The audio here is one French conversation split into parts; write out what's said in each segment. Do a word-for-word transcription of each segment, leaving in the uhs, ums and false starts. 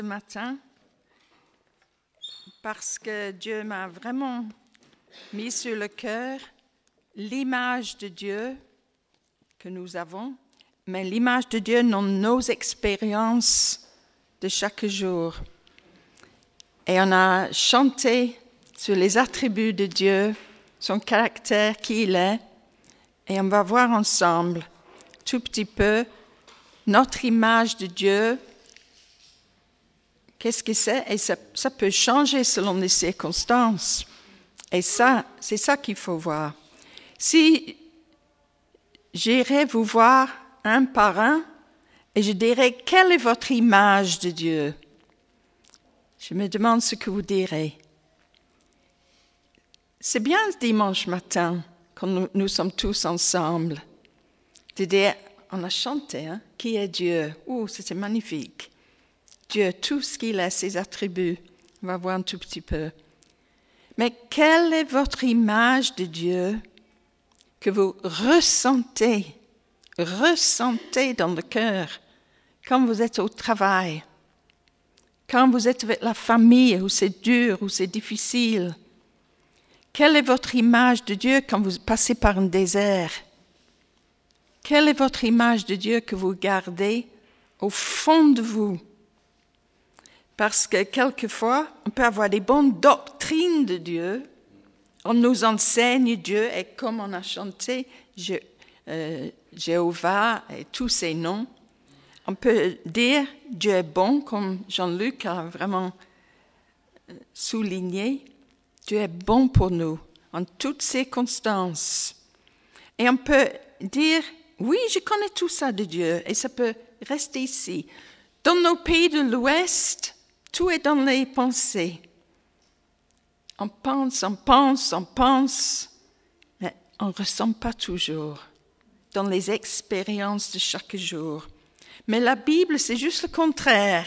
Ce matin, parce que Dieu m'a vraiment mis sur le cœur l'image de Dieu que nous avons, mais l'image de Dieu dans nos expériences de chaque jour. Et on a chanté sur les attributs de Dieu, son caractère, qui il est, et on va voir ensemble tout petit peu notre image de Dieu. Qu'est-ce que c'est? Et ça, ça peut changer selon les circonstances. Et ça, c'est ça qu'il faut voir. Si j'irais vous voir un par un, et je dirais, quelle est votre image de Dieu? Je me demande ce que vous direz. C'est bien ce dimanche matin, quand nous, nous sommes tous ensemble, de dire, on a chanté, hein? Qui est Dieu? Oh, c'était magnifique. Dieu, tout ce qu'il a, ses attributs. On va voir un tout petit peu. Mais quelle est votre image de Dieu que vous ressentez, ressentez dans le cœur quand vous êtes au travail, quand vous êtes avec la famille, où c'est dur, où c'est difficile? Quelle est votre image de Dieu quand vous passez par un désert? Quelle est votre image de Dieu que vous gardez au fond de vous? Parce que quelquefois, on peut avoir des bonnes doctrines de Dieu. On nous enseigne Dieu, et comme on a chanté Je, euh, Jéhovah et tous ses noms, on peut dire Dieu est bon, comme Jean-Luc a vraiment souligné. Dieu est bon pour nous, en toutes circonstances. Et on peut dire, oui, je connais tout ça de Dieu, et ça peut rester ici. Dans nos pays de l'Ouest, tout est dans les pensées. On pense, on pense, on pense, mais on ne ressent pas toujours dans les expériences de chaque jour. Mais la Bible, c'est juste le contraire.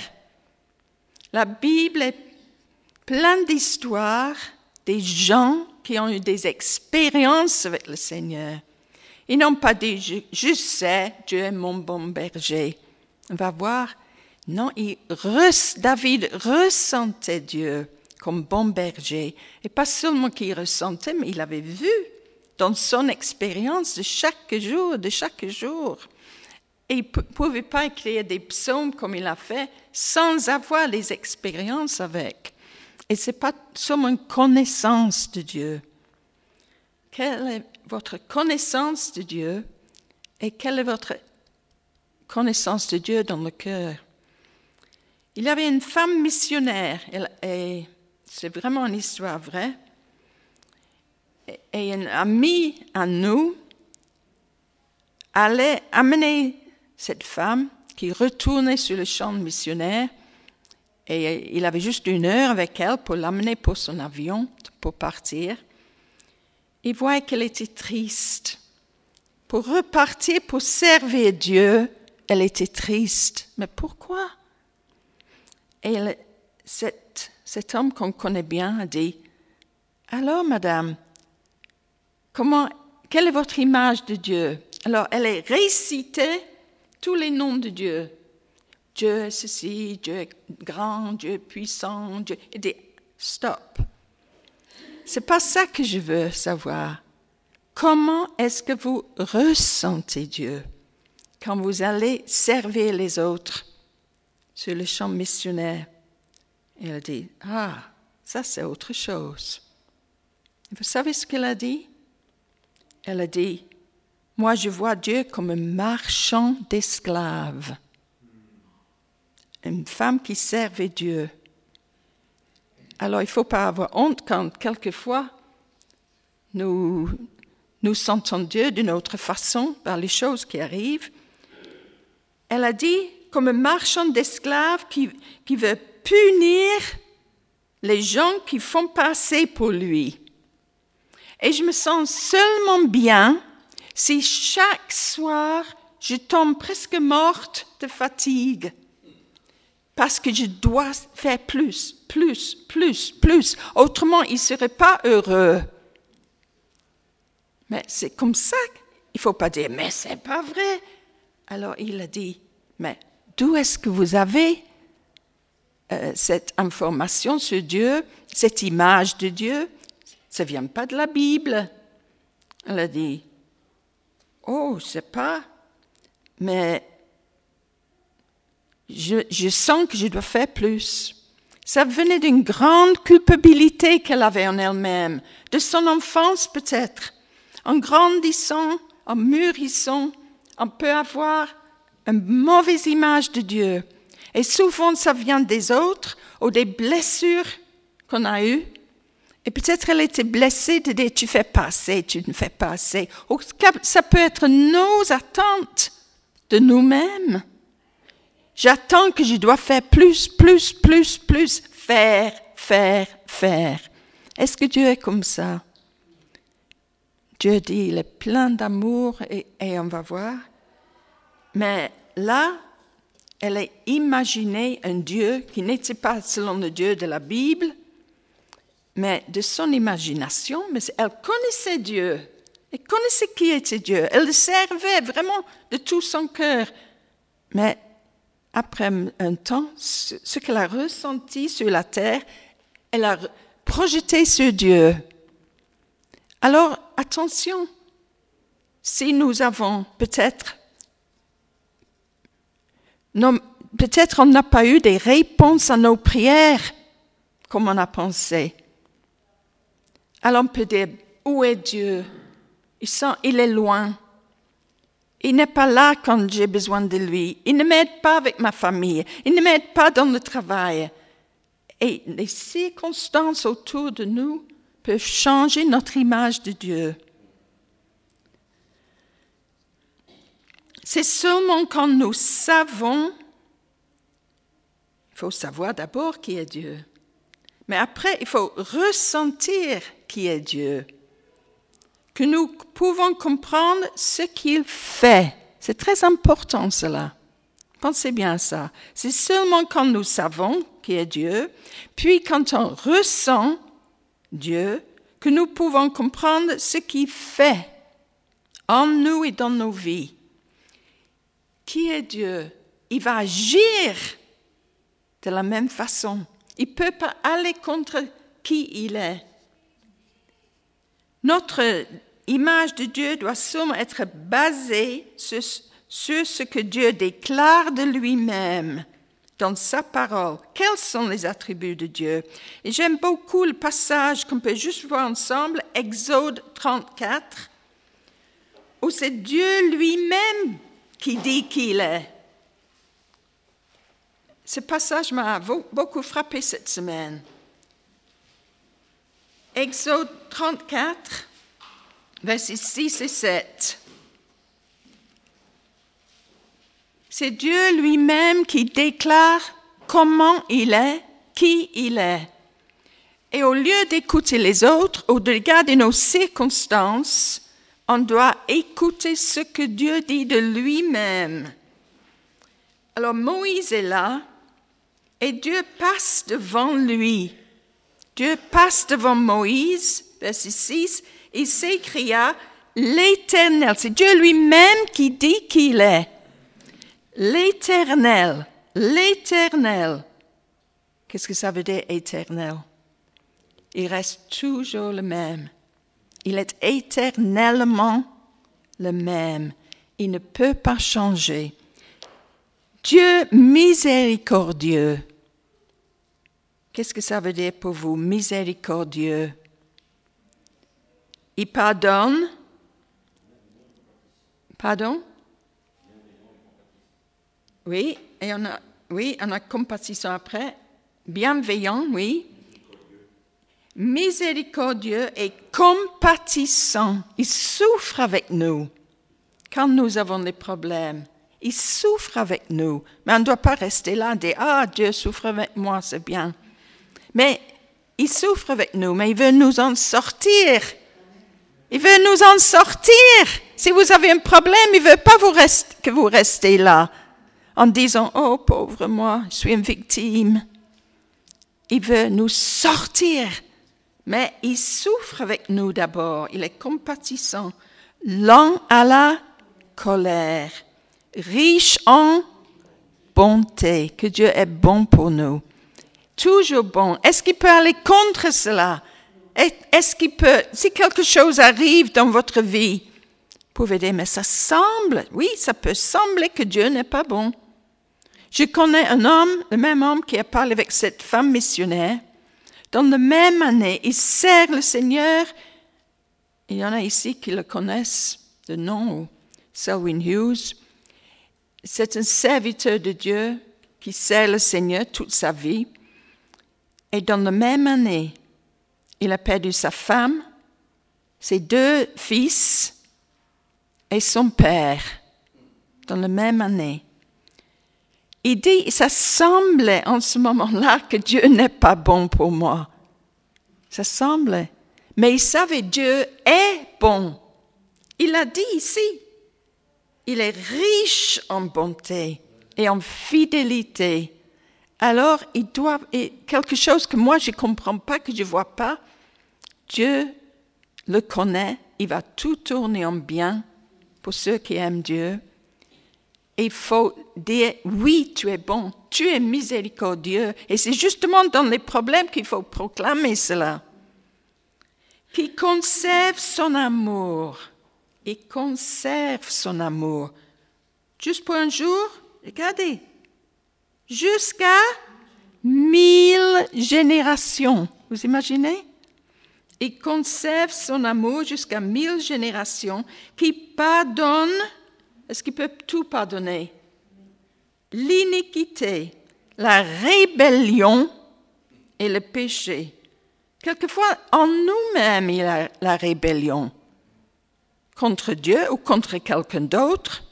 La Bible est pleine d'histoires, des gens qui ont eu des expériences avec le Seigneur. Ils n'ont pas dit, je, je sais, Dieu est mon bon berger. On va voir. Non, il res, David ressentait Dieu comme bon berger. Et pas seulement qu'il ressentait, mais il avait vu dans son expérience de chaque jour, de chaque jour. Et il ne pouvait pas écrire des psaumes comme il a fait sans avoir les expériences avec. Et ce n'est pas seulement une connaissance de Dieu. Quelle est votre connaissance de Dieu et quelle est votre connaissance de Dieu dans le cœur? Il y avait une femme missionnaire, et c'est vraiment une histoire vraie, et un ami à nous allait amener cette femme qui retournait sur le champ missionnaire, et il avait juste une heure avec elle pour l'amener pour son avion, pour partir. Il voyait qu'elle était triste. Pour repartir, pour servir Dieu, elle était triste. Mais pourquoi? Et elle, cet, cet homme qu'on connaît bien a dit, « Alors, madame, comment, quelle est votre image de Dieu ?» Alors, elle a récité tous les noms de Dieu. Dieu est ceci, Dieu est grand, Dieu est puissant. Dieu... Elle dit, « Stop. C'est pas ça que je veux savoir. Comment est-ce que vous ressentez Dieu quand vous allez servir les autres sur le champ missionnaire? » Et elle dit, « Ah, ça c'est autre chose. » Vous savez ce qu'elle a dit? Elle a dit, « Moi je vois Dieu comme un marchand d'esclaves. » Une femme qui servait Dieu. Alors il ne faut pas avoir honte quand quelquefois nous, nous sentons Dieu d'une autre façon par les choses qui arrivent. Elle a dit, comme un marchand d'esclaves qui, qui veut punir les gens qui font passer pour lui. Et je me sens seulement bien si chaque soir je tombe presque morte de fatigue parce que je dois faire plus, plus, plus, plus. Autrement, il ne serait pas heureux. Mais c'est comme ça. Il ne faut pas dire, mais ce n'est pas vrai. Alors il a dit, mais d'où est-ce que vous avez euh, cette information sur Dieu, cette image de Dieu, ça ne vient pas de la Bible. Elle a dit, oh, je ne sais pas, mais je, je sens que je dois faire plus. Ça venait d'une grande culpabilité qu'elle avait en elle-même, de son enfance peut-être. En grandissant, en mûrissant, on peut avoir une mauvaise image de Dieu. Et souvent, ça vient des autres ou des blessures qu'on a eues. Et peut-être elle était blessée de dire « tu ne fais pas assez, tu ne fais pas assez ». Ou ça peut être nos attentes de nous-mêmes. J'attends que je dois faire plus, plus, plus, plus. Faire, faire, faire. Est-ce que Dieu est comme ça? Dieu dit, il est plein d'amour et, et on va voir. Mais là, elle a imaginé un Dieu qui n'était pas selon le Dieu de la Bible, mais de son imagination. Mais elle connaissait Dieu. Elle connaissait qui était Dieu. Elle le servait vraiment de tout son cœur. Mais après un temps, ce qu'elle a ressenti sur la terre, elle a projeté sur Dieu. Alors, attention, si nous avons peut-être, non, peut-être on n'a pas eu des réponses à nos prières comme on a pensé. Alors on peut dire, où est Dieu? Il, sent, il est loin. Il n'est pas là quand j'ai besoin de lui. Il ne m'aide pas avec ma famille. Il ne m'aide pas dans le travail. Et les circonstances autour de nous peuvent changer notre image de Dieu. C'est seulement quand nous savons, il faut savoir d'abord qui est Dieu. Mais après, il faut ressentir qui est Dieu. Que nous pouvons comprendre ce qu'il fait. C'est très important cela. Pensez bien à ça. C'est seulement quand nous savons qui est Dieu, puis quand on ressent Dieu, que nous pouvons comprendre ce qu'il fait en nous et dans nos vies. Qui est Dieu? Il va agir de la même façon. Il ne peut pas aller contre qui il est. Notre image de Dieu doit seulement être basée sur, sur ce que Dieu déclare de lui-même dans sa parole. Quels sont les attributs de Dieu? Et j'aime beaucoup le passage qu'on peut juste voir ensemble, Exode trente-quatre, où c'est Dieu lui-même qui dit qui il est. Ce passage m'a beaucoup frappé cette semaine. Exode trente-quatre, versets six et sept. C'est Dieu lui-même qui déclare comment il est, qui il est. Et au lieu d'écouter les autres ou de regarder nos circonstances, on doit écouter ce que Dieu dit de lui-même. Alors Moïse est là et Dieu passe devant lui. Dieu passe devant Moïse, verset six, il s'écria, l'Éternel, c'est Dieu lui-même qui dit qu'il est. L'Éternel, l'Éternel. Qu'est-ce que ça veut dire, éternel? Il reste toujours le même. Il est éternellement le même. Il ne peut pas changer. Dieu miséricordieux. Qu'est-ce que ça veut dire pour vous, miséricordieux? Il pardonne. Pardon? Oui, et on a, oui, on a compatissant après. Bienveillant, oui. Miséricordieux et compatissant. Il souffre avec nous quand nous avons des problèmes. Il souffre avec nous. Mais on ne doit pas rester là et dire « Ah, Dieu souffre avec moi, c'est bien. » Mais il souffre avec nous, mais il veut nous en sortir. Il veut nous en sortir. Si vous avez un problème, il ne veut pas vous rest- que vous restez là en disant « Oh, pauvre moi, je suis une victime. » Il veut nous sortir. Mais il souffre avec nous d'abord. Il est compatissant, lent à la colère, riche en bonté. Que Dieu est bon pour nous. toujours bon. Est-ce qu'il peut aller contre cela? Est-ce qu'il peut, si quelque chose arrive dans votre vie, vous pouvez dire, mais ça semble, oui, ça peut sembler que Dieu n'est pas bon. Je connais un homme, le même homme qui a parlé avec cette femme missionnaire. Dans la même année, il sert le Seigneur. Il y en a ici qui le connaissent de nom, Selwyn Hughes. C'est un serviteur de Dieu qui sert le Seigneur toute sa vie. Et dans la même année, il a perdu sa femme, ses deux fils et son père. Dans la même année. Il dit, ça semblait en ce moment-là que Dieu n'est pas bon pour moi. Ça semblait. Mais il savait, Dieu est bon. Il l'a dit ici. Il est riche en bonté et en fidélité. Alors, il doit, et quelque chose que moi je ne comprends pas, que je ne vois pas, Dieu le connaît, il va tout tourner en bien pour ceux qui aiment Dieu. Il faut dire, oui, tu es bon, tu es miséricordieux. Et c'est justement dans les problèmes qu'il faut proclamer cela. Qui conserve son amour. Il conserve son amour. Juste pour un jour, regardez, jusqu'à mille générations. Vous imaginez? Il conserve son amour jusqu'à mille générations, qui pardonne. Est-ce qu'il peut tout pardonner? L'iniquité, la rébellion et le péché. Quelquefois, en nous-mêmes, il y a la rébellion contre Dieu ou contre quelqu'un d'autre.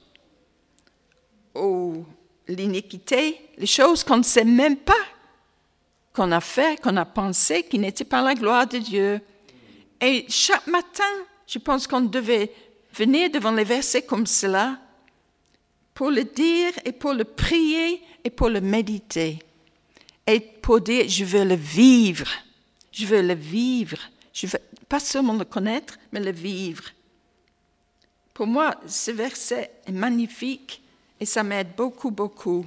Ou l'iniquité, les choses qu'on ne sait même pas qu'on a fait, qu'on a pensé, qui n'étaient pas la gloire de Dieu. Et chaque matin, je pense qu'on devait venir devant les versets comme cela pour le dire et pour le prier et pour le méditer. Et pour dire, je veux le vivre. Je veux le vivre. Je veux pas seulement le connaître, mais le vivre. Pour moi, ce verset est magnifique et ça m'aide beaucoup, beaucoup.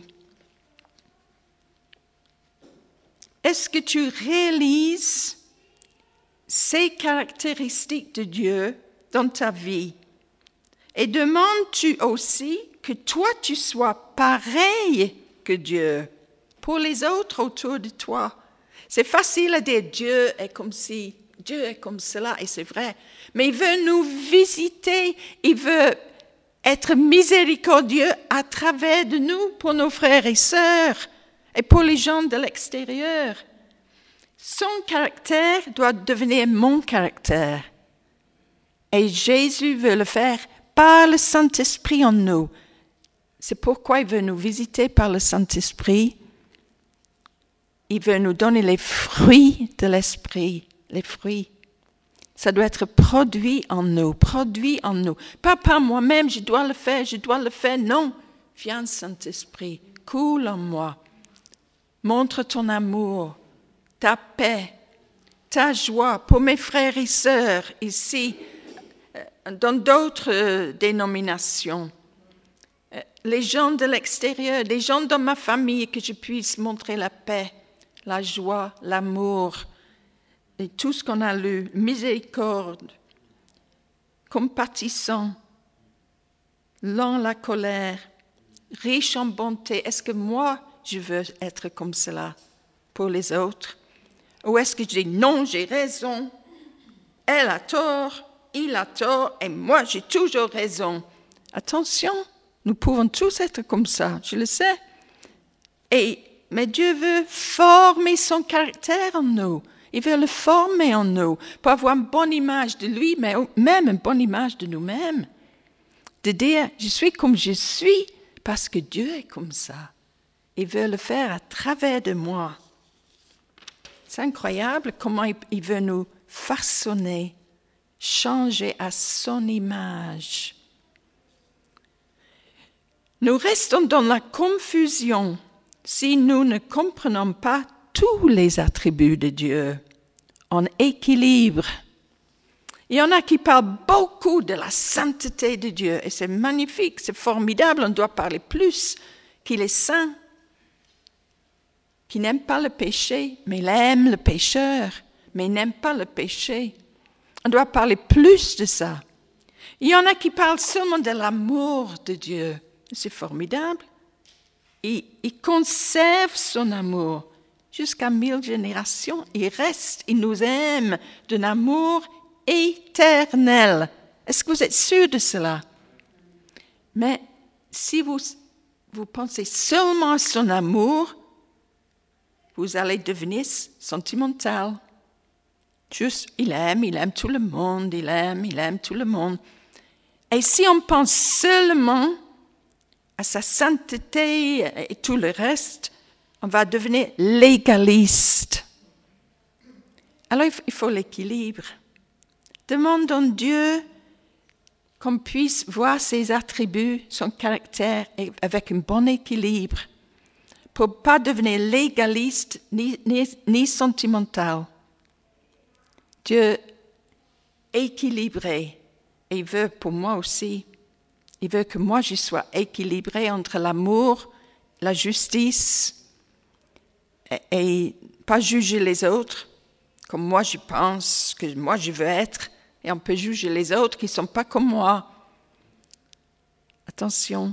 Est-ce que tu réalises ces caractéristiques de Dieu dans ta vie? Et demandes-tu aussi que toi, tu sois pareil que Dieu pour les autres autour de toi? C'est facile à dire Dieu est comme ci, Dieu est comme cela, et c'est vrai. Mais il veut nous visiter, il veut être miséricordieux à travers de nous pour nos frères et sœurs et pour les gens de l'extérieur. Son caractère doit devenir mon caractère. Et Jésus veut le faire par le Saint-Esprit en nous. C'est pourquoi il veut nous visiter par le Saint-Esprit. Il veut nous donner les fruits de l'Esprit, les fruits. Ça doit être produit en nous, produit en nous. Pas par moi-même, je dois le faire, je dois le faire. Non, viens Saint-Esprit, coule en moi. Montre ton amour, ta paix, ta joie pour mes frères et sœurs ici, dans d'autres dénominations. Les gens de l'extérieur, les gens dans ma famille, que je puisse montrer la paix, la joie, l'amour, et tout ce qu'on a lu, miséricorde, compatissant, lent la colère, riche en bonté. Est-ce que moi, je veux être comme cela pour les autres? Ou est-ce que je dis non, j'ai raison, elle a tort, il a tort, et moi, j'ai toujours raison? Attention, nous pouvons tous être comme ça, je le sais. Et, mais Dieu veut former son caractère en nous. Il veut le former en nous pour avoir une bonne image de lui, mais même une bonne image de nous-mêmes. De dire, je suis comme je suis parce que Dieu est comme ça. Il veut le faire à travers de moi. C'est incroyable comment il veut nous façonner, changer à son image. Nous restons dans la confusion si nous ne comprenons pas tous les attributs de Dieu en équilibre. Il y en a qui parlent beaucoup de la sainteté de Dieu et c'est magnifique, c'est formidable, on doit parler plus qu'il est saint. qui n'aime pas le péché, mais il aime le pécheur, mais il n'aime pas le péché. On doit parler plus de ça. Il y en a qui parlent seulement de l'amour de Dieu. C'est formidable. Il, il conserve son amour jusqu'à mille générations. Il reste, il nous aime d'un amour éternel. Est-ce que vous êtes sûr de cela? Mais si vous, vous pensez seulement à son amour, vous allez devenir sentimental. Juste, il aime, il aime tout le monde, il aime, il aime tout le monde. Et si on pense seulement à sa sainteté et tout le reste, on va devenir légaliste. Alors il faut l'équilibre. Demandons à Dieu qu'on puisse voir ses attributs, son caractère avec un bon équilibre, pour ne pas devenir légaliste ni, ni, ni sentimental. Dieu est équilibré et il veut pour moi aussi. Il veut que moi je sois équilibré entre l'amour, la justice et, et pas juger les autres comme moi je pense, que moi je veux être. Et on peut juger les autres qui ne sont pas comme moi. Attention.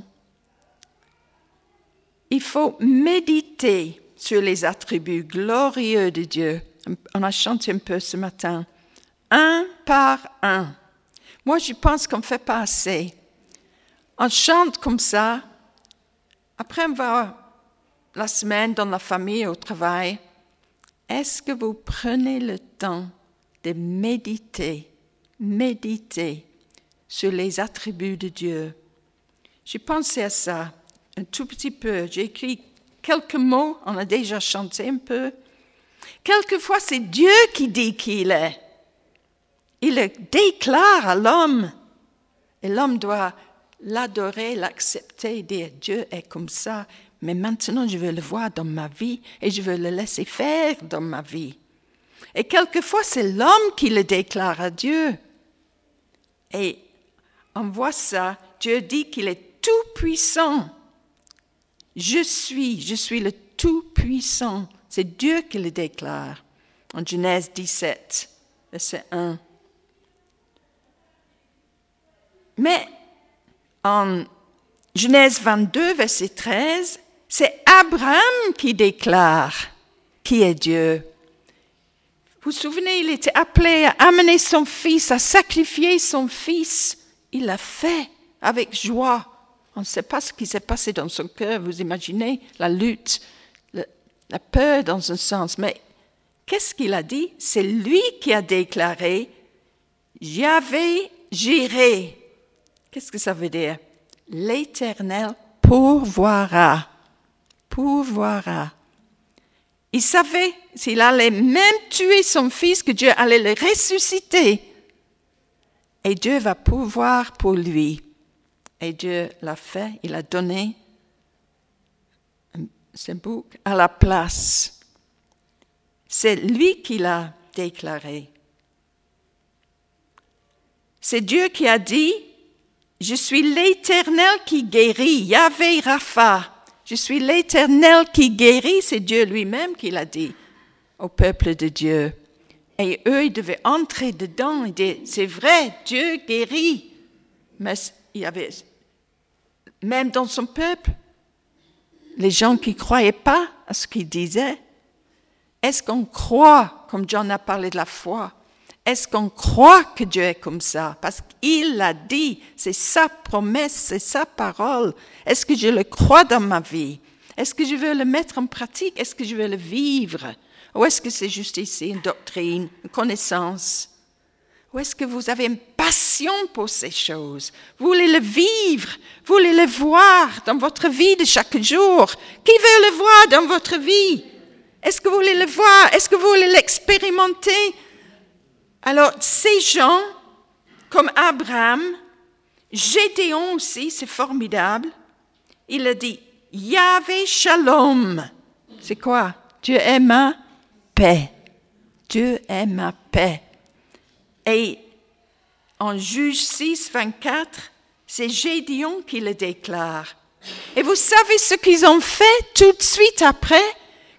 Il faut méditer sur les attributs glorieux de Dieu. On a chanté un peu ce matin. Un par un. Moi, je pense qu'on ne fait pas assez. On chante comme ça. Après, on va la semaine dans la famille, au travail. Est-ce que vous prenez le temps de méditer, méditer sur les attributs de Dieu? J'ai pensé à ça un tout petit peu. J'ai écrit quelques mots, on a déjà chanté un peu. Quelquefois, c'est Dieu qui dit qui il est. Il le déclare à l'homme. Et l'homme doit l'adorer, l'accepter, dire Dieu est comme ça. Mais maintenant, je veux le voir dans ma vie et je veux le laisser faire dans ma vie. Et quelquefois, c'est l'homme qui le déclare à Dieu. Et on voit ça. Dieu dit qu'il est tout-puissant. Je suis, je suis le tout-puissant. C'est Dieu qui le déclare. En Genèse dix-sept, verset un. Mais en Genèse vingt-deux, verset treize, c'est Abraham qui déclare qui est Dieu. Vous vous souvenez, il était appelé à amener son fils, à sacrifier son fils. Il l'a fait avec joie. On ne sait pas ce qui s'est passé dans son cœur. Vous imaginez la lutte, le, la peur dans un sens. Mais qu'est-ce qu'il a dit? C'est lui qui a déclaré « Yahvé Jireh ». Qu'est-ce que ça veut dire? L'Éternel pourvoira. Pourvoira. Il savait, s'il allait même tuer son fils, que Dieu allait le ressusciter. Et Dieu va pourvoir pour lui. Et Dieu l'a fait, il a donné ce bouc à la place. C'est lui qui l'a déclaré. C'est Dieu qui a dit, je suis l'Éternel qui guérit, Yahvé Rapha. Je suis l'Éternel qui guérit, c'est Dieu lui-même qui l'a dit au peuple de Dieu. Et eux, ils devaient entrer dedans et dire, c'est vrai, Dieu guérit. Mais il y avait, même dans son peuple, les gens qui ne croyaient pas à ce qu'il disait. Est-ce qu'on croit, comme John a parlé de la foi, est-ce qu'on croit que Dieu est comme ça? Parce qu'il l'a dit, c'est sa promesse, c'est sa parole. Est-ce que je le crois dans ma vie? Est-ce que je veux le mettre en pratique? Est-ce que je veux le vivre? Ou est-ce que c'est juste ici une doctrine, une connaissance? Ou est-ce que vous avez une passion pour ces choses? Vous voulez le vivre, vous voulez le voir dans votre vie de chaque jour. Qui veut le voir dans votre vie? Est-ce que vous voulez le voir? Est-ce que vous voulez l'expérimenter? Alors, ces gens, comme Abraham, Gédéon aussi, c'est formidable, il a dit, Yahvé Shalom. C'est quoi? Dieu est ma paix. Dieu est ma paix. Et en Juge six, vingt-quatre, c'est Gédéon qui le déclare. Et vous savez ce qu'ils ont fait tout de suite après?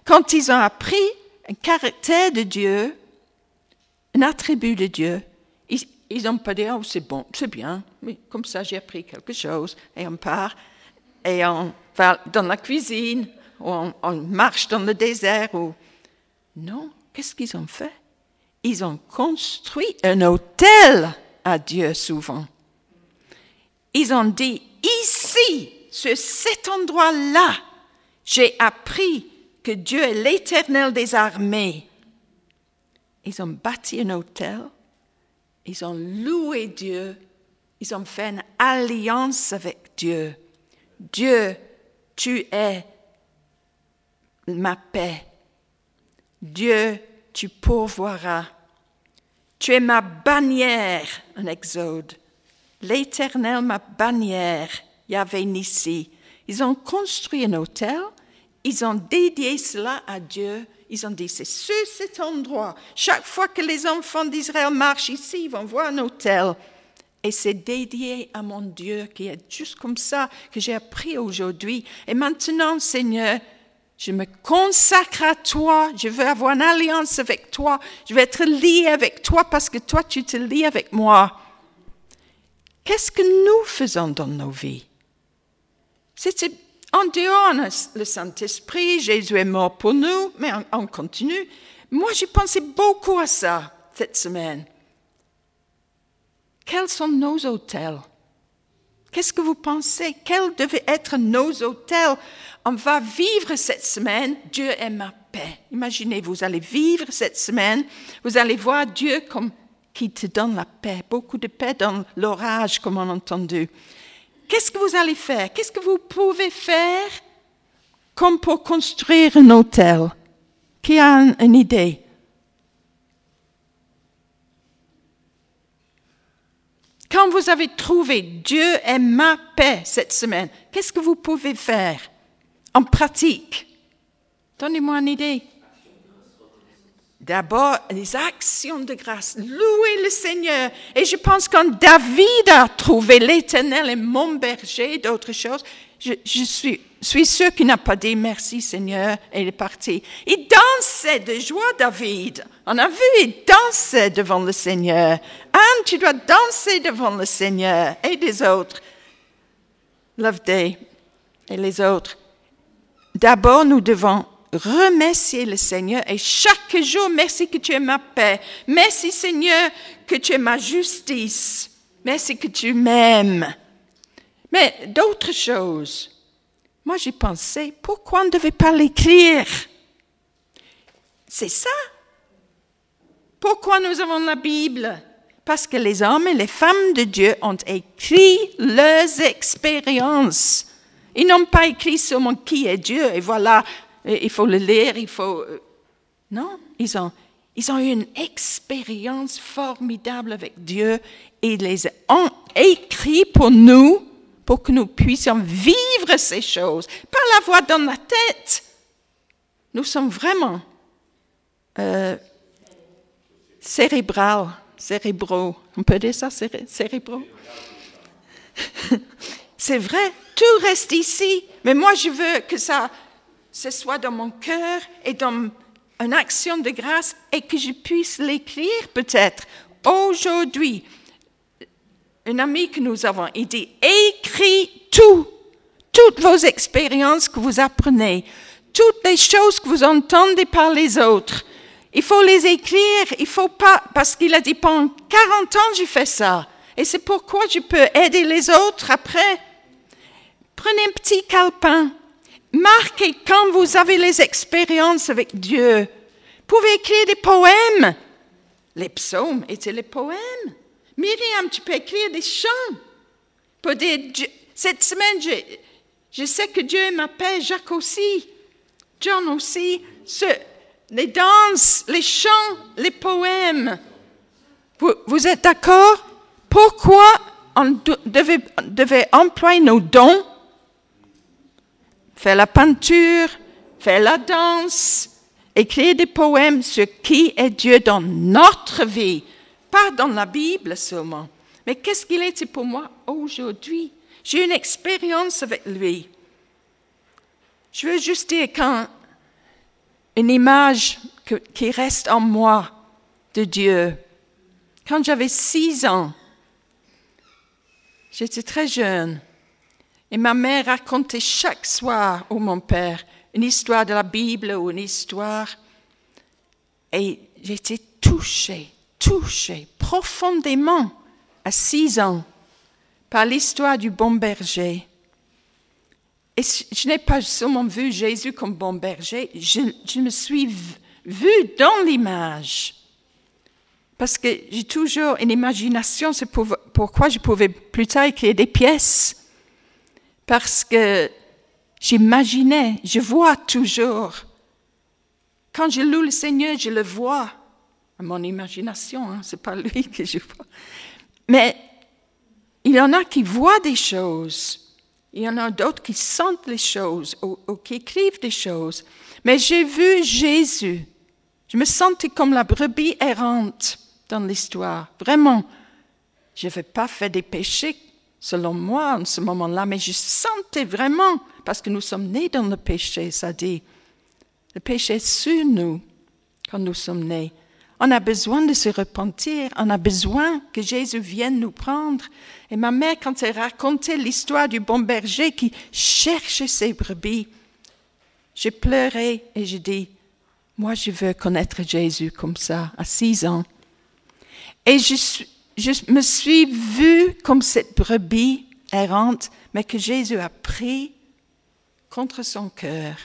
Quand ils ont appris un caractère de Dieu, un attribut de Dieu, ils n'ont pas dit, oh, c'est bon, c'est bien, mais comme ça j'ai appris quelque chose, et on part, et on va dans la cuisine, ou on, on marche dans le désert, ou... Non, qu'est-ce qu'ils ont fait? Ils ont construit un autel à Dieu souvent. Ils ont dit, ici, sur cet endroit-là, j'ai appris que Dieu est l'Éternel des armées. Ils ont bâti un autel, ils ont loué Dieu, ils ont fait une alliance avec Dieu. Dieu, tu es ma paix. Dieu, tu pourvoiras. Tu es ma bannière, en Exode. L'Éternel, ma bannière, Yahvé Nissi. Ils ont construit un autel, ils ont dédié cela à Dieu. Ils ont dit, c'est sur cet endroit. Chaque fois que les enfants d'Israël marchent ici, ils vont voir un autel. Et c'est dédié à mon Dieu qui est juste comme ça que j'ai appris aujourd'hui. Et maintenant, Seigneur, je me consacre à toi. Je veux avoir une alliance avec toi. Je veux être lié avec toi parce que toi, tu te lies avec moi. Qu'est-ce que nous faisons dans nos vies? C'était en dehors, on a le Saint-Esprit, Jésus est mort pour nous, mais on, on continue. Moi, j'ai pensé beaucoup à ça cette semaine. Quels sont nos autels? Qu'est-ce que vous pensez? Quels devaient être nos autels? On va vivre cette semaine, Dieu est ma paix. Imaginez, vous allez vivre cette semaine, vous allez voir Dieu comme qui te donne la paix, beaucoup de paix dans l'orage, comme on a entendu. Qu'est-ce que vous allez faire? Qu'est-ce que vous pouvez faire comme pour construire un hôtel? Qui a un, une idée? Quand vous avez trouvé Dieu est ma paix cette semaine, qu'est-ce que vous pouvez faire en pratique? Donnez-moi une idée. D'abord, les actions de grâce. Louez le Seigneur. Et je pense que quand David a trouvé l'Éternel et mon berger, d'autres choses, je, je suis, suis sûre qu'il n'a pas dit merci Seigneur et il est parti. Il dansait de joie, David. On a vu, il dansait devant le Seigneur. Anne, tu dois danser devant le Seigneur et les autres. Loveday et les autres. D'abord, nous devons remercier le Seigneur et chaque jour, merci que tu es ma paix. Merci Seigneur que tu es ma justice. Merci que tu m'aimes. Mais d'autres choses, moi j'ai pensé, pourquoi on ne devait pas l'écrire? C'est ça. Pourquoi nous avons la Bible? Parce que les hommes et les femmes de Dieu ont écrit leurs expériences. Ils n'ont pas écrit seulement qui est Dieu et voilà, il faut le lire, il faut... Non, ils ont, ils ont eu une expérience formidable avec Dieu et ils les ont écrits pour nous, pour que nous puissions vivre ces choses, pas l'avoir dans la tête. Nous sommes vraiment euh, cérébraux, cérébraux. On peut dire ça, céré- cérébraux? C'est vrai, tout reste ici, mais moi je veux que ça... ce soit dans mon cœur et dans une action de grâce et que je puisse l'écrire peut-être. Aujourd'hui, un ami que nous avons, il dit, écris tout, toutes vos expériences que vous apprenez, toutes les choses que vous entendez par les autres. Il faut les écrire, il faut pas, parce qu'il a dit, pendant quarante ans, j'ai fait ça. Et c'est pourquoi je peux aider les autres après. Prenez un petit calepin. Marquez quand vous avez les expériences avec Dieu. Vous pouvez écrire des poèmes. Les psaumes étaient les poèmes. Myriam, tu peux écrire des chants. Pour dire, cette semaine, je, je sais que Dieu est ma paix. Jacques aussi. John aussi. Ce, les danses, les chants, les poèmes. Vous, vous êtes d'accord? Pourquoi on devait, devait employer nos dons? Faire la peinture, faire la danse, écrire des poèmes sur qui est Dieu dans notre vie, pas dans la Bible seulement. Mais qu'est-ce qu'il était pour moi aujourd'hui? J'ai une expérience avec lui. Je veux juste dire, quand une image que, qui reste en moi de Dieu. Quand j'avais six ans, j'étais très jeune, et ma mère racontait chaque soir au mon père une histoire de la Bible ou une histoire, et j'étais touchée, touchée profondément à six ans par l'histoire du bon berger. Et je n'ai pas seulement vu Jésus comme bon berger, je, je me suis vue dans l'image. Parce que j'ai toujours une imagination, c'est pour, pourquoi je pouvais plus tard écrire des pièces. Parce que j'imaginais, je vois toujours. Quand je loue le Seigneur, je le vois. À mon imagination, hein, c'est pas lui que je vois. Mais il y en a qui voient des choses. Il y en a d'autres qui sentent les choses ou, ou qui écrivent des choses. Mais j'ai vu Jésus. Je me sentais comme la brebis errante dans l'histoire. Vraiment, je n'avais pas fait des péchés selon moi en ce moment-là, mais je sentais vraiment, parce que nous sommes nés dans le péché, ça dit. Le péché est sur nous quand nous sommes nés. On a besoin de se repentir, on a besoin que Jésus vienne nous prendre. Et ma mère, quand elle racontait l'histoire du bon berger qui cherchait ses brebis, j'ai pleuré et j'ai dit, moi je veux connaître Jésus comme ça, à six ans. Et je, suis, je me suis vue comme cette brebis errante, mais que Jésus a pris contre son cœur.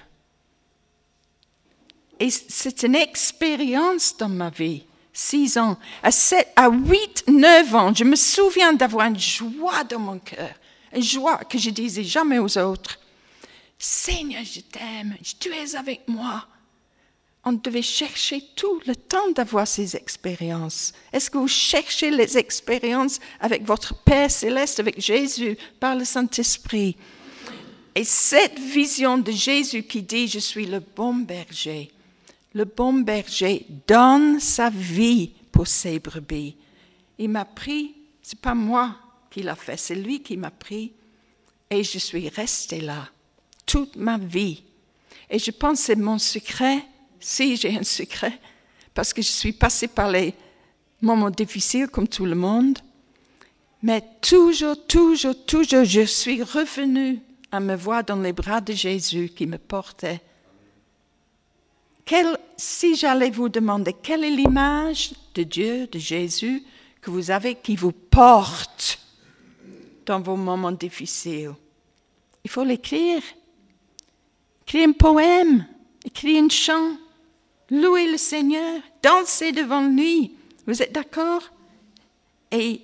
Et c'est une expérience dans ma vie, six ans. À, sept, à huit, neuf ans, je me souviens d'avoir une joie dans mon cœur, une joie que je disais jamais aux autres. Seigneur, je t'aime, tu es avec moi. On devait chercher tout le temps d'avoir ces expériences. Est-ce que vous cherchez les expériences avec votre Père céleste, avec Jésus, par le Saint-Esprit? Et cette vision de Jésus qui dit « Je suis le bon berger », le bon berger donne sa vie pour ses brebis. Il m'a pris, ce n'est pas moi qui l'a fait, c'est lui qui m'a pris. Et je suis restée là toute ma vie. Et je pense que c'est mon secret, si j'ai un secret, parce que je suis passée par les moments difficiles comme tout le monde. Mais toujours, toujours, toujours, je suis revenue à me voir dans les bras de Jésus qui me portait. Quel, si j'allais vous demander quelle est l'image de Dieu, de Jésus, que vous avez qui vous porte dans vos moments difficiles, il faut l'écrire. Écrire un poème, écrire un chant, louer le Seigneur, danser devant lui. Vous êtes d'accord? Et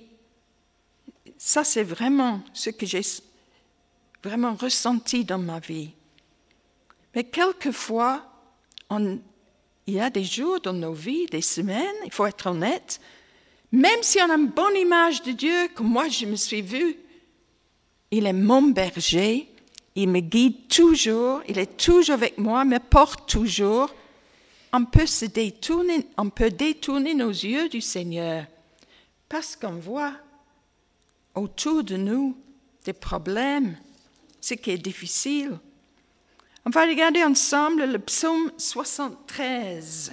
ça, c'est vraiment ce que j'ai vraiment ressenti dans ma vie. Mais quelquefois, on, il y a des jours dans nos vies, des semaines, il faut être honnête, même si on a une bonne image de Dieu, comme moi je me suis vue, il est mon berger, il me guide toujours, il est toujours avec moi, me porte toujours. On peut se détourner, on peut détourner nos yeux du Seigneur parce qu'on voit autour de nous des problèmes, ce qui est difficile. On va regarder ensemble le psaume soixante-treize.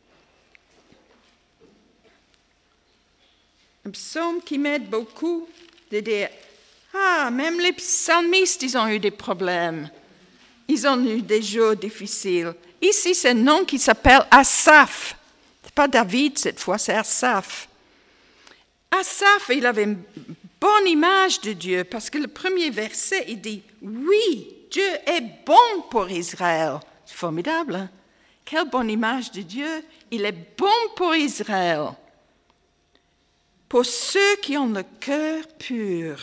Un psaume qui m'aide beaucoup de dire « Ah, même les psalmistes, ils ont eu des problèmes. Ils ont eu des jours difficiles. » Ici, c'est un nom qui s'appelle Asaph. Ce n'est pas David cette fois, c'est Asaph. Asaph, il avait une bonne image de Dieu parce que le premier verset, il dit « Oui, Dieu est bon pour Israël. » C'est formidable, hein? Quelle bonne image de Dieu. Il est bon pour Israël. Pour ceux qui ont le cœur pur.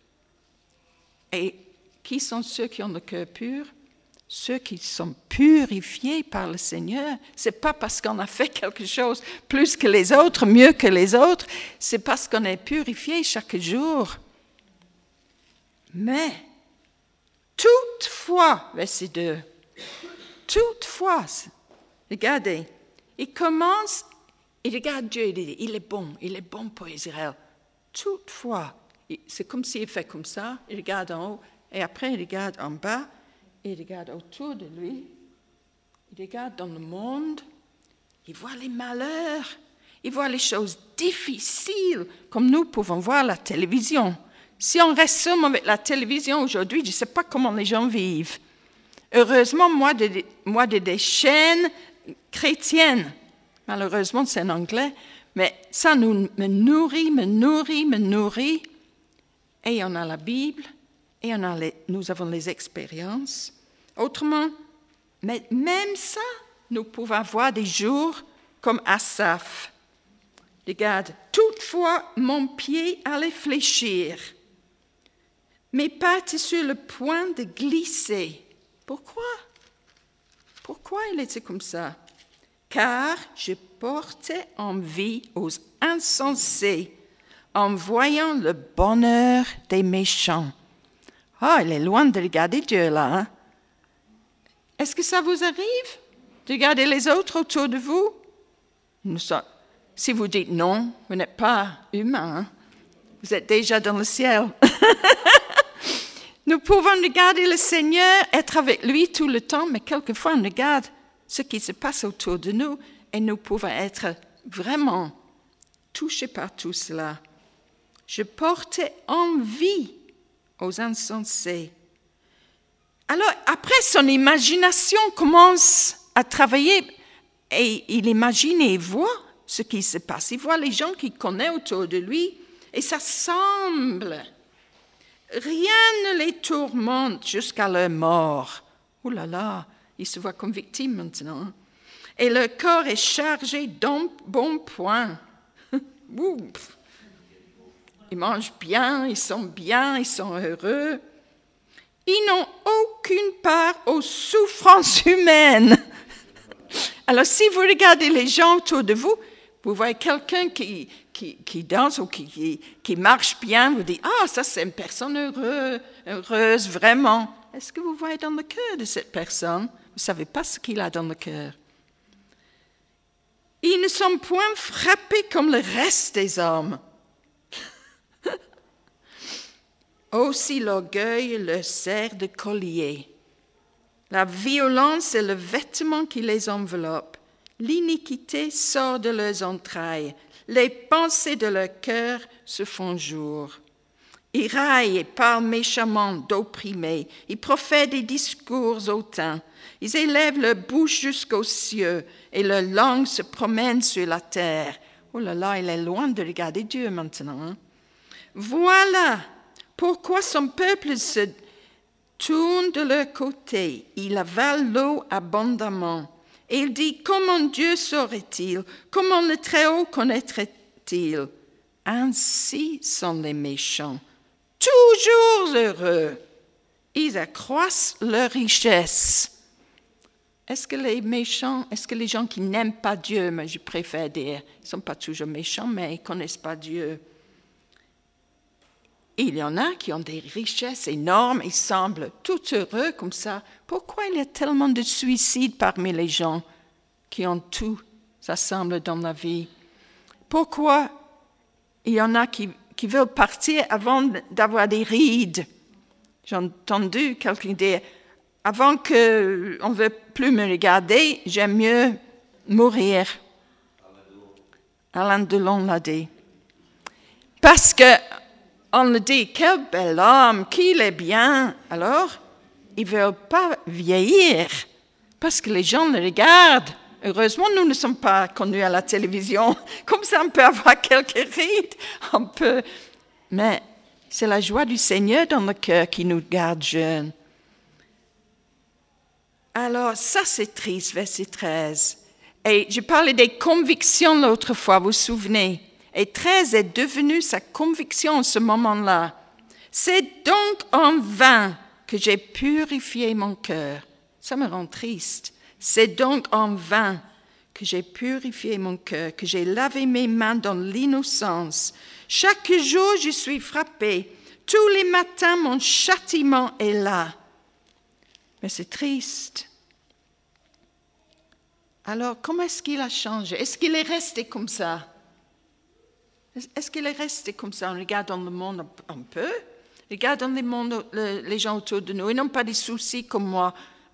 Et qui sont ceux qui ont le cœur pur? Ceux qui sont purifiés par le Seigneur. Ce n'est pas parce qu'on a fait quelque chose plus que les autres, mieux que les autres. C'est parce qu'on est purifié chaque jour. Mais, toutefois, verset deux, toutefois, regardez, il commence, il regarde Dieu, il dit, il est bon, il est bon pour Israël. Toutefois, c'est comme s'il fait comme ça, il regarde en haut, et après il regarde en bas, il regarde autour de lui, il regarde dans le monde, il voit les malheurs, il voit les choses difficiles, comme nous pouvons voir la télévision. Si on reste seulement avec la télévision aujourd'hui, je ne sais pas comment les gens vivent. Heureusement, moi, de, moi, de des chaînes chrétiennes, malheureusement, c'est en anglais, mais ça nous, me nourrit, me nourrit, me nourrit. Et on a la Bible, et on a les, nous avons les expériences. Autrement, mais même ça, nous pouvons avoir des jours comme Asaph. Regarde, toutefois, mon pied allait fléchir. Mes pas étaient sur le point de glisser. Pourquoi? Pourquoi il était comme ça? Car je portais envie aux insensés en voyant le bonheur des méchants. Ah, oh, il est loin de regarder Dieu là. Hein? Est-ce que ça vous arrive de regarder les autres autour de vous? Nous sommes, si vous dites non, vous n'êtes pas humain. Hein? Vous êtes déjà dans le ciel. Nous pouvons regarder le Seigneur, être avec lui tout le temps, mais quelquefois on regarde ce qui se passe autour de nous et nous pouvons être vraiment touchés par tout cela. Je portais envie aux insensés. Alors, après, son imagination commence à travailler et il imagine et voit ce qui se passe. Il voit les gens qu'il connaît autour de lui et ça semble. Rien ne les tourmente jusqu'à leur mort. Oh là là, il se voit comme victime maintenant. Et leur corps est chargé d'embonpoint. Ils mangent bien, ils sont bien, ils sont heureux. Ils n'ont aucune part aux souffrances humaines. Alors, si vous regardez les gens autour de vous, vous voyez quelqu'un qui, qui, qui danse ou qui, qui, qui marche bien, vous dites « Ah, ça c'est une personne heureuse, heureuse, vraiment. » Est-ce que vous voyez dans le cœur de cette personne? Vous ne savez pas ce qu'il a dans le cœur. Ils ne sont point frappés comme le reste des hommes. Aussi l'orgueil leur sert de collier. La violence est le vêtement qui les enveloppe. L'iniquité sort de leurs entrailles. Les pensées de leur cœur se font jour. Ils raillent et parlent méchamment d'opprimés. Ils profèrent des discours hautains. Ils élèvent leur bouche jusqu'aux cieux et leur langue se promène sur la terre. Oh là là, il est loin de regarder Dieu maintenant. Hein? Voilà pourquoi son peuple se tourne de leur côté. Il avale l'eau abondamment. Et il dit, comment Dieu saurait-il? Comment le Très-Haut connaîtrait-il? Ainsi sont les méchants, toujours heureux. Ils accroissent leur richesse. Est-ce que les méchants, est-ce que les gens qui n'aiment pas Dieu, mais je préfère dire, ils ne sont pas toujours méchants, mais ils ne connaissent pas Dieu. Il y en a qui ont des richesses énormes, ils semblent tout heureux comme ça. Pourquoi il y a tellement de suicides parmi les gens qui ont tout, ça semble, dans la vie? Pourquoi il y en a qui, qui veulent partir avant d'avoir des rides? J'ai entendu quelqu'un dire, avant qu'on ne veut plus me regarder, j'aime mieux mourir. Alain Delon l'a dit. Parce que on le dit, quel bel homme, qu'il est bien. Alors, ils ne veulent pas vieillir parce que les gens le regardent. Heureusement, nous ne sommes pas connus à la télévision. Comme ça, on peut avoir quelques rides. On peut... Mais c'est la joie du Seigneur dans le cœur qui nous garde jeunes. Alors, ça c'est triste, verset treize. Et je parlais des convictions l'autre fois, vous vous souvenez? Et treize est devenu sa conviction en ce moment-là. C'est donc en vain que j'ai purifié mon cœur. Ça me rend triste. C'est donc en vain que j'ai purifié mon cœur, que j'ai lavé mes mains dans l'innocence. Chaque jour, je suis frappée. Tous les matins, mon châtiment est là. Mais c'est triste. Alors, comment est-ce qu'il a changé? Est-ce qu'il est resté comme ça? Est-ce qu'il est resté comme ça? On regarde dans le monde un peu. Regarde dans le monde, les gens autour de nous. Ils n'ont pas de soucis comme moi.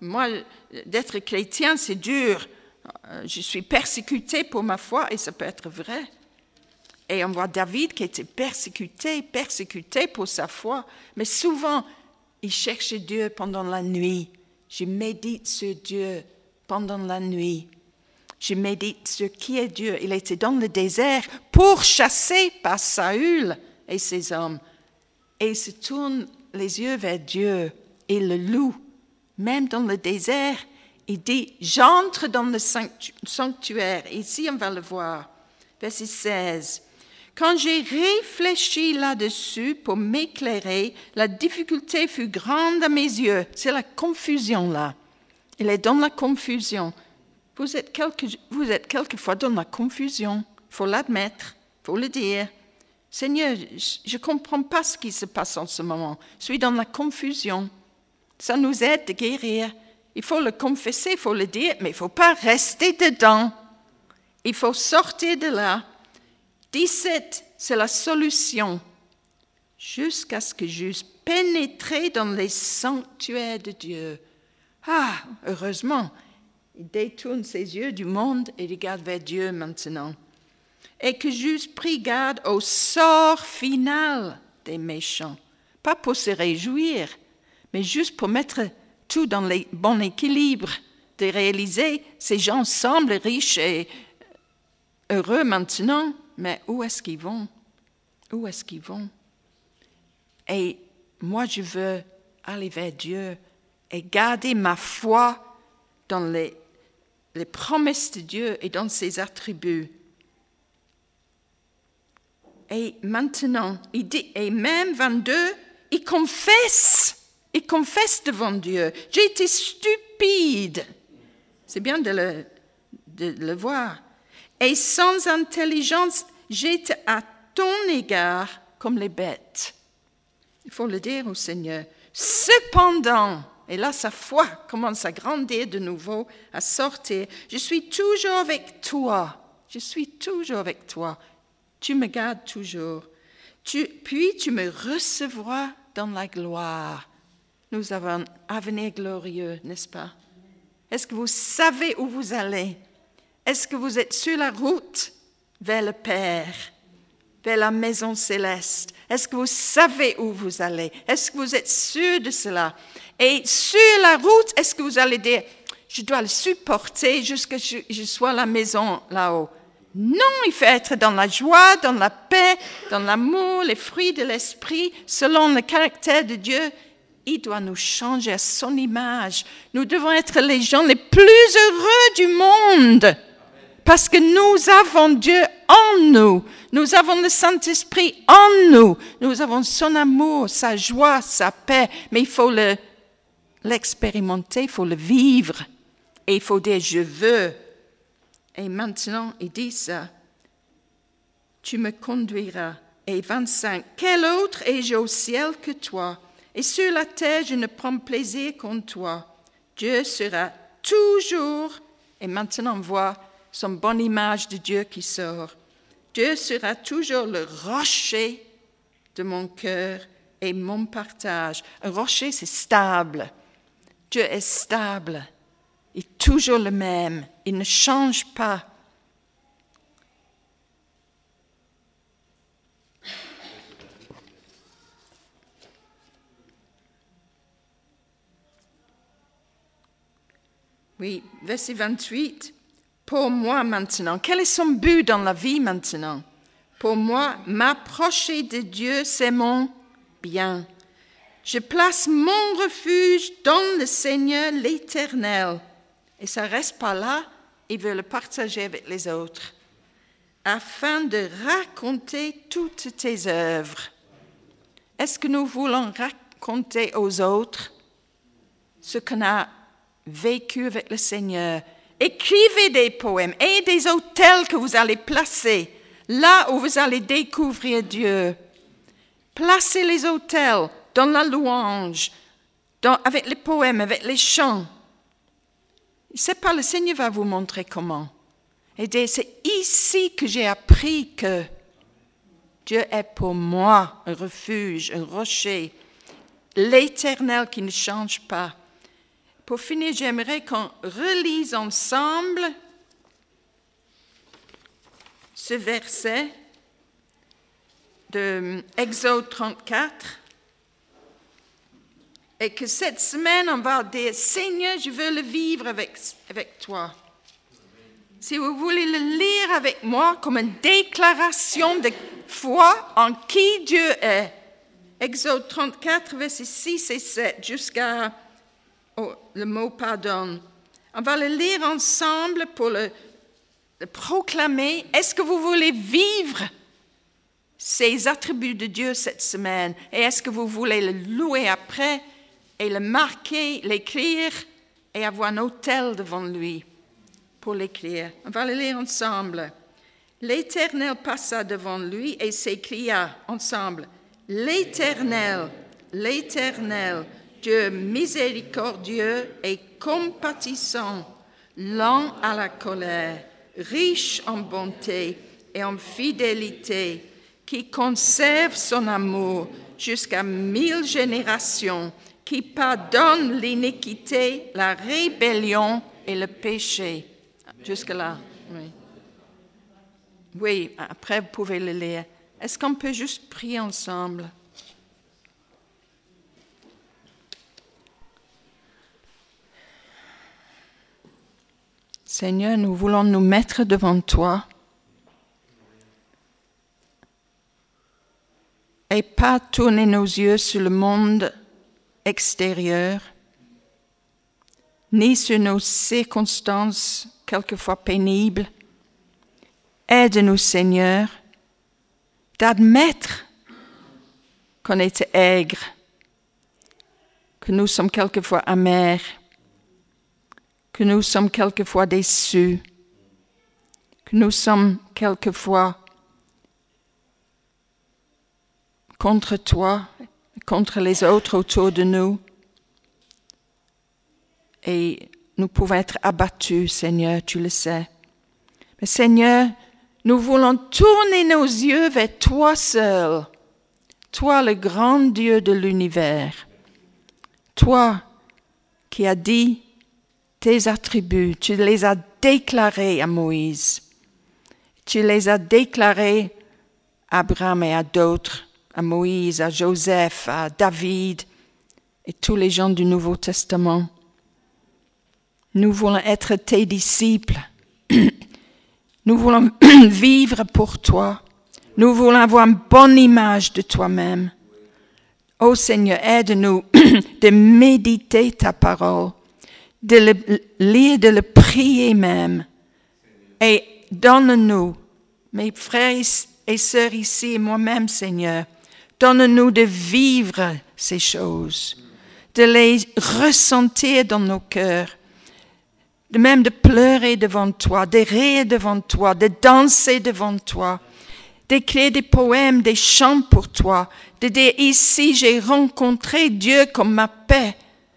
moi, d'être chrétien, c'est dur. Je suis persécuté pour ma foi et ça peut être vrai. Et on voit David qui était persécuté, persécuté pour sa foi. Mais souvent, il cherchait Dieu pendant la nuit. Je médite sur Dieu pendant la nuit. Je médite sur qui est Dieu. Il était dans le désert pourchassé par Saül et ses hommes. Et il se tourne les yeux vers Dieu et le loue. Même dans le désert, il dit, j'entre dans le sanctuaire. Ici, on va le voir. Verset seize. Quand j'ai réfléchi là-dessus pour m'éclairer, la difficulté fut grande à mes yeux. C'est la confusion là. Il est dans la confusion. Vous êtes, quelque, vous êtes quelquefois dans la confusion. Il faut l'admettre, il faut le dire. Seigneur, je ne comprends pas ce qui se passe en ce moment. Je suis dans la confusion. Ça nous aide de guérir. Il faut le confesser, il faut le dire, mais il ne faut pas rester dedans. Il faut sortir de là. dix-sept, c'est la solution. Jusqu'à ce que j'eusse pénétré dans les sanctuaires de Dieu. Ah, heureusement, il détourne ses yeux du monde et regarde vers Dieu maintenant. Et que j'eusse pris garde au sort final des méchants. Pas pour se réjouir, mais juste pour mettre tout dans le bon équilibre, de réaliser ces gens semblent riches et heureux maintenant, mais où est-ce qu'ils vont? Où est-ce qu'ils vont? Et moi, je veux aller vers Dieu et garder ma foi dans les, les promesses de Dieu et dans ses attributs. Et maintenant, il dit, et même vingt-deux, il confesse, il confesse devant Dieu. J'ai été stupide. C'est bien de le, de le voir. Et sans intelligence, j'étais à ton égard comme les bêtes. Il faut le dire au Seigneur. Cependant, et là sa foi commence à grandir de nouveau, à sortir, je suis toujours avec toi. Je suis toujours avec toi. Tu me gardes toujours. Tu, puis tu me recevras dans la gloire. Nous avons un avenir glorieux, n'est-ce pas? Est-ce que vous savez où vous allez? Est-ce que vous êtes sur la route vers le Père, vers la maison céleste? Est-ce que vous savez où vous allez? Est-ce que vous êtes sûr de cela? Et sur la route, est-ce que vous allez dire, je dois le supporter jusqu'à ce que je sois à la maison là-haut? Non, il faut être dans la joie, dans la paix, dans l'amour, les fruits de l'esprit, selon le caractère de Dieu. Il doit nous changer à son image. Nous devons être les gens les plus heureux du monde. Parce que nous avons Dieu en nous. Nous avons le Saint-Esprit en nous. Nous avons son amour, sa joie, sa paix. Mais il faut le, l'expérimenter, il faut le vivre. Et il faut dire, je veux. Et maintenant, il dit ça. Tu me conduiras. Et vingt-cinq. Quel autre ai-je au ciel que toi? Et sur la terre, je ne prends plaisir qu'en toi. Dieu sera toujours, et maintenant on voit son bonne image de Dieu qui sort. Dieu sera toujours le rocher de mon cœur et mon partage. Un rocher, c'est stable. Dieu est stable. Il est toujours le même. Il ne change pas. Oui, verset vingt-huit. Pour moi maintenant, quel est son but dans la vie maintenant? Pour moi, m'approcher de Dieu, c'est mon bien. Je place mon refuge dans le Seigneur l'Éternel. Et ça ne reste pas là, il veut le partager avec les autres, afin de raconter toutes tes œuvres. Est-ce que nous voulons raconter aux autres ce qu'on a vécu avec le Seigneur? Écrivez des poèmes et des autels que vous allez placer là où vous allez découvrir Dieu. Placez les autels dans la louange, dans, avec les poèmes, avec les chants. C'est pas le Seigneur va vous montrer comment. Et c'est ici que j'ai appris que Dieu est pour moi un refuge, un rocher, l'Éternel qui ne change pas. pour finir, j'aimerais qu'on relise ensemble ce verset de Exode trente-quatre. Et que cette semaine, on va dire, Seigneur, je veux le vivre avec, avec toi. Si vous voulez le lire avec moi comme une déclaration de foi en qui Dieu est. Exode trente-quatre, versets six et sept, jusqu'à oh, le mot pardon. On va le lire ensemble pour le, le proclamer. Est-ce que vous voulez vivre ces attributs de Dieu cette semaine? Et est-ce que vous voulez le louer après et le marquer, l'écrire et avoir un autel devant lui pour l'écrire? On va le lire ensemble. L'Éternel passa devant lui et s'écria ensemble. L'Éternel, l'Éternel, Dieu miséricordieux et compatissant, lent à la colère, riche en bonté et en fidélité, qui conserve son amour jusqu'à mille générations, qui pardonne l'iniquité, la rébellion et le péché. Jusque-là, oui. Oui, après vous pouvez le lire. Est-ce qu'on peut juste prier ensemble? Seigneur, nous voulons nous mettre devant toi et pas tourner nos yeux sur le monde extérieur, ni sur nos circonstances quelquefois pénibles. Aide-nous, Seigneur, d'admettre qu'on est aigre, que nous sommes quelquefois amers, que nous sommes quelquefois déçus, que nous sommes quelquefois contre toi, contre les autres autour de nous. Et nous pouvons être abattus, Seigneur, tu le sais. Mais Seigneur, nous voulons tourner nos yeux vers toi seul, toi le grand Dieu de l'univers, toi qui as dit tes attributs, tu les as déclarés à Moïse, tu les as déclarés à Abraham et à d'autres, à Moïse, à Joseph, à David et tous les gens du Nouveau Testament. Nous voulons être tes disciples. Nous voulons vivre pour toi. Nous voulons avoir une bonne image de toi-même. Ô Seigneur, aide-nous de méditer ta parole, de le lire, de le prier même. Et donne-nous, mes frères et sœurs ici et moi-même, Seigneur, donne-nous de vivre ces choses, de les ressentir dans nos cœurs, de même de pleurer devant toi, de rire devant toi, de danser devant toi, d'écrire des poèmes, des chants pour toi, de dire ici j'ai rencontré Dieu comme ma paix,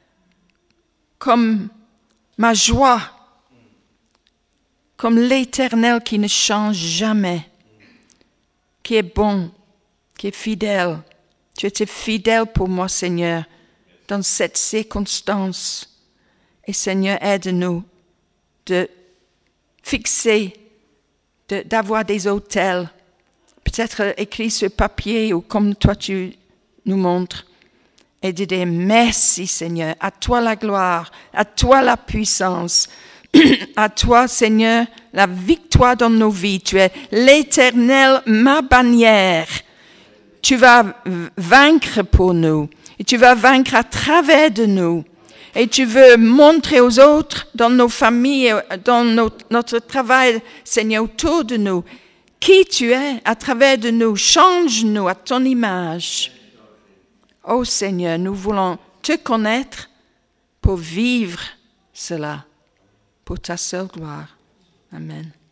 comme ma joie, comme l'Éternel qui ne change jamais, qui est bon, qui est fidèle. Tu étais fidèle pour moi, Seigneur, dans cette circonstance. Et Seigneur, aide-nous de fixer, de, d'avoir des autels, peut-être écrits sur papier ou comme toi tu nous montres, et de dire merci Seigneur, à toi la gloire, à toi la puissance, à toi Seigneur la victoire dans nos vies. Tu es l'Éternel, ma bannière. Tu vas vaincre pour nous et tu vas vaincre à travers de nous. Et tu veux montrer aux autres, dans nos familles, dans notre, notre travail, Seigneur, autour de nous, qui tu es à travers de nous. Change-nous à ton image. Oh Seigneur, nous voulons te connaître pour vivre cela, pour ta seule gloire. Amen.